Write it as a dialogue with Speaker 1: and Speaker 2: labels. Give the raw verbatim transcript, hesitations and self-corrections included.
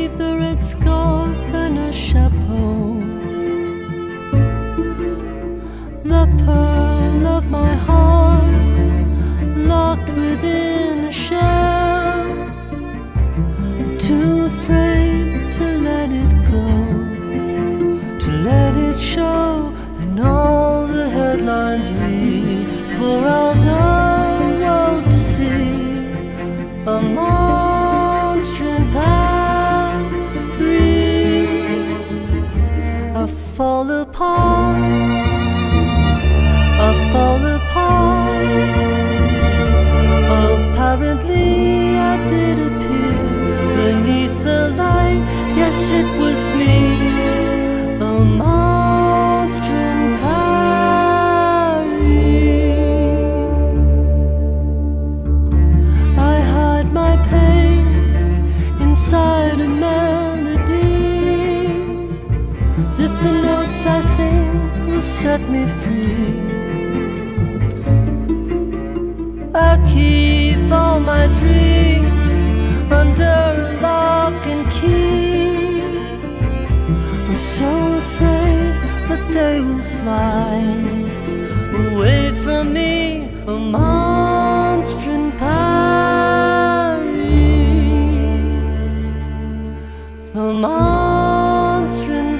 Speaker 1: beneath the red scarf and a chapeau, the pearl of my heart locked within a shell. I'm too afraid to let it go, to let it show in all the headlines read, for all the world to see. A monster in Paris. I fall apart, I fall apart. Apparently I did appear beneath the light. Yes, it was me, a monster in Paris. I hide my pain inside a melody, as if the notes I sing will set me free. I keep all my dreams under lock and key. I'm so afraid that they will fly away from me, a monster in Paris, a monster in